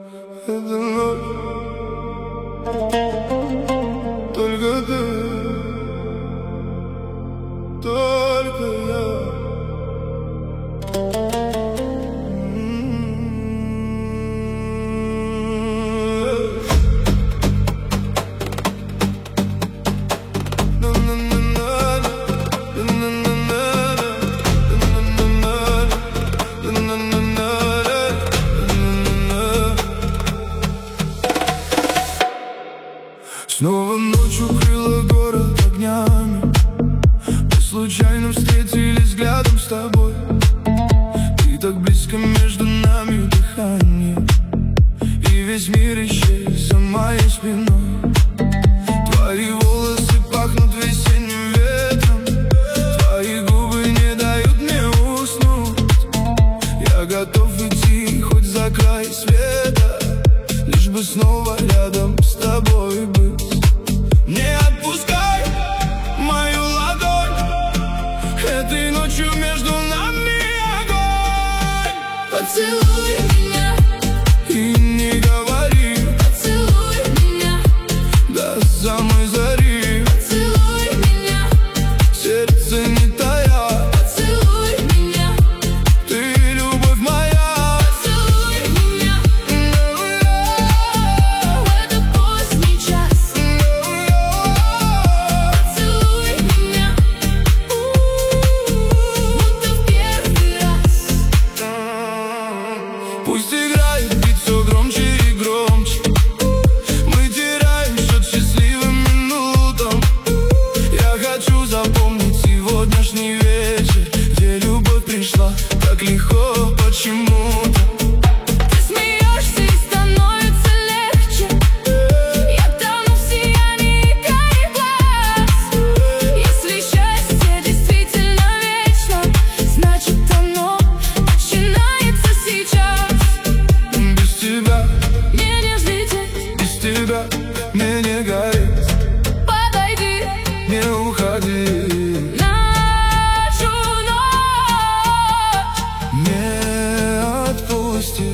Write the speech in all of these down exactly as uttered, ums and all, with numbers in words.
Эта ночь только ты, только я. Снова ночь укрыла город огнями. Мы случайно встретились взглядом с тобой. Ты так близко, между нами дыхание, и весь мир исчез за моей спиной. Твои волосы пахнут весенним ветром, твои губы не дают мне уснуть. Я готов идти хоть за край света, лишь бы снова рядом с тобой быть. Не отпускай мою ладонь, этой ночью между нами огонь. Поцелуй меня и не говори, поцелуй меня до самой зари. Поцелуй меня, сердце не тая. Поцелуй меня, ты любовь моя. Поцелуй меня в этот поздний час. Поцелуй меня, будто в первый раз. Пусть играет бит все громче и громче. Мы теряем счет счастливым минутам. Я хочу запомнить сегодняшний вечер, где любовь пришла так легко почему-то. Ты смеешься и становится легче. Я тону в сиянии карих глаз. Если счастье действительно вечно, значит оно начинается сейчас. Без тебя мне не взлететь, без тебя мне не гореть. Подойди, не уходи, нашу ночь не отпусти.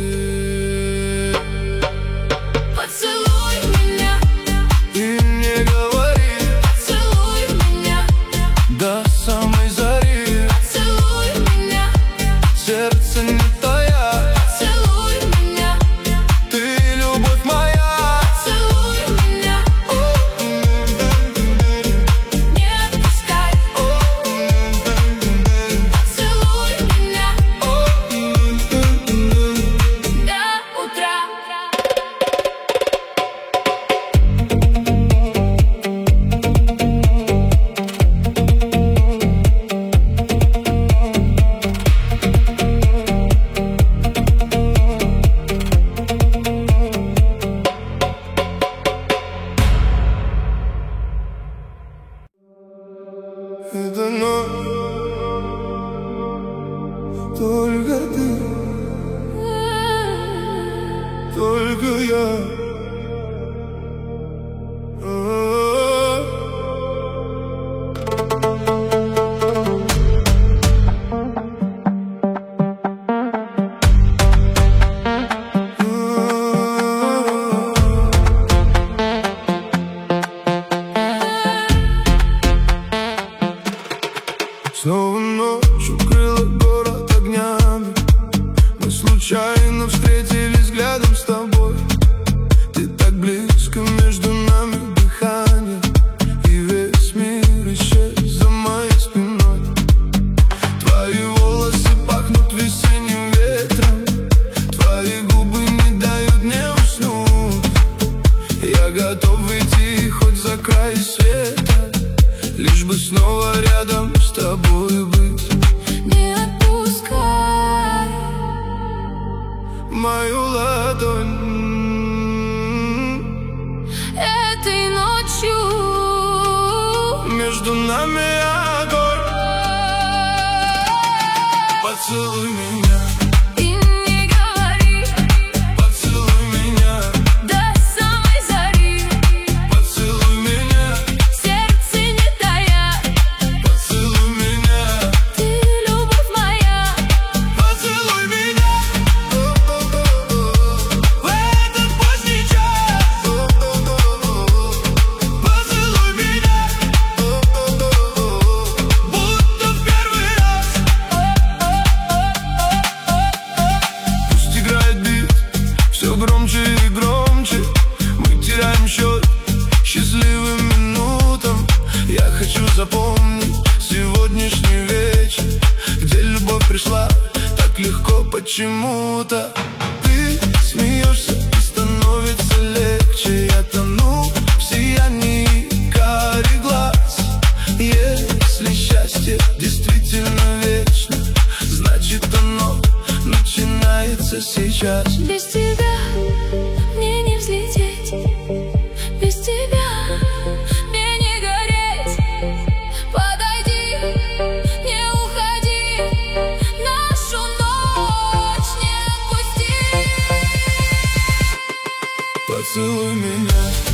Поцелуй меня и не говори, поцелуй меня до самой зари. Поцелуй меня, сердце не тая. Поцелуй меня, ты любовь моя. Поцелуй меня, не отпускай. Поцелуй меня до утра. Эта ночь только ты, только я. Снова ночь укрыла город огнями. Мы случайно встретились взглядом с тобой. Ты так близко, между нами дыхание, и весь мир исчез за моей спиной. Твои волосы пахнут весенним ветром, твои губы не дают мне уснуть. Я готов идти хоть за край света, лишь бы снова рядом с тобой быть. Не отпускай мою ладонь этой ночью между нами огонь. Поцелуй меня и не говори, поцелуй меня до самой зари. Поцелуй меня, сердце не тая. Поцелуй меня, ты любовь моя. Поцелуй меня в почему-то ты смеешься и становится легче. Я тону в сиянии карих глаз. Если счастье действительно вечно, значит оно начинается сейчас. Без тебя мне не взлететь, без тебя мне не гореть. Подойди, не уходи, нашу ночь не отпусти. Поцелуй меня.